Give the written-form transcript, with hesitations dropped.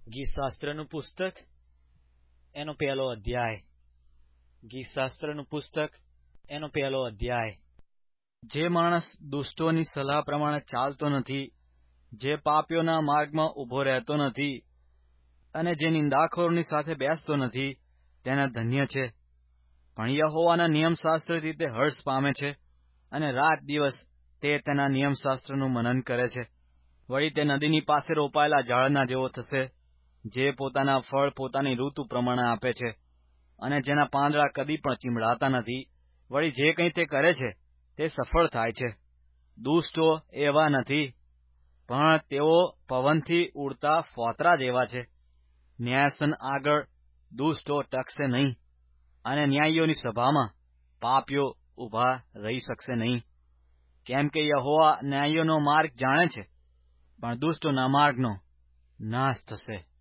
ગીતશાસ્ત્રનું પુસ્તક એનો પહેલો અધ્યાય. ગીતશાસ્ત્રનું પુસ્તક એનો પહેલો અધ્યાય. જે માણસ દુષ્ટોની સલાહ પ્રમાણે ચાલતો નથી, જે પાપીઓના માર્ગમાં ઉભો રહેતો નથી અને જે નિંદાખોરોની સાથે બેસતો નથી, તેના ધન્ય છે. પણ યહોવાના નિયમશાસ્ત્રથી તે હર્ષ પામે છે અને રાત દિવસ તે તેના નિયમશાસ્ત્રનું મનન કરે છે. વળી તે નદીની પાસે રોપાયેલા ઝાડના જેવો થશે, જે પોતાના ફળ પોતાની ઋતુ પ્રમાણે આપે છે અને જેના પાંદડા કદી પણ ચીમડાતા નથી. વળી જે કંઈ તે કરે છે તે સફળ થાય છે. દુષ્ટો એવા નથી, પણ તેઓ પવનથી ઉડતા ફોતરા જેવા છે. ન્યાયાસન આગળ દુષ્ટો ટકશે નહીં અને ન્યાયીઓની સભામાં પાપીઓ ઊભા રહી શકશે નહીં. કેમ કે યહોવા ન્યાયીઓનો માર્ગ જાણે છે, પણ દુષ્ટોના માર્ગનો નાશ થશે.